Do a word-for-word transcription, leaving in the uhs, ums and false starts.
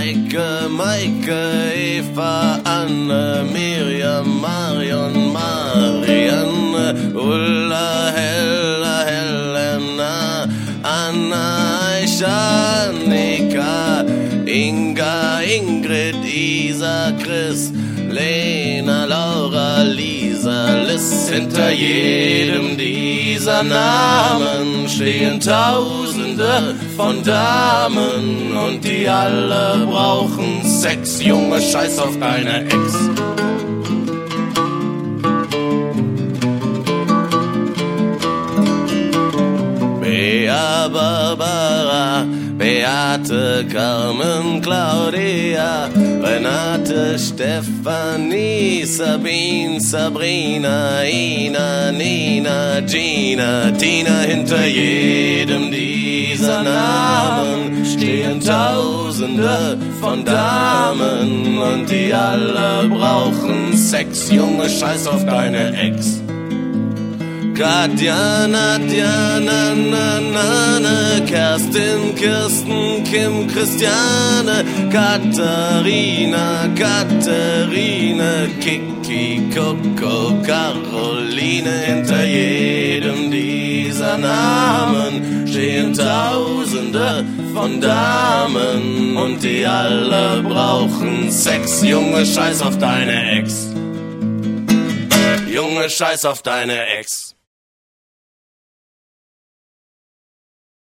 Heike, Maike, Eva, Anne, Miriam, Marion, Marianne, Ulla, Hella, Helena, Anna, Aisha, Annika, Inga, Ingrid, Isa, Chris, Lena, Laura, Lisa, Liz. Hinter jedem dieser Namen stehen Tausende von Damen und die alle brauchen Sex. Junge, scheiß auf deine Ex. Bea, Barbara, Beate, Carmen, Claudia, Renate, Stefanie, Sabine, Sabrina, Ina, Nina, Gina, Tina. Hinter jedem dieser Namen stehen Tausende von Damen und die alle brauchen Sex. Junge, scheiß auf deine Ex. Katja, Nadja, na, na, na, na, Kerstin, Kirsten, Kim, Christiane, Katharina, Katharine, Kiki, Coco, Caroline. Hinter jedem dieser Namen stehen Tausende von Damen und die alle brauchen Sex. Junge, scheiß auf deine Ex. Junge, scheiß auf deine Ex.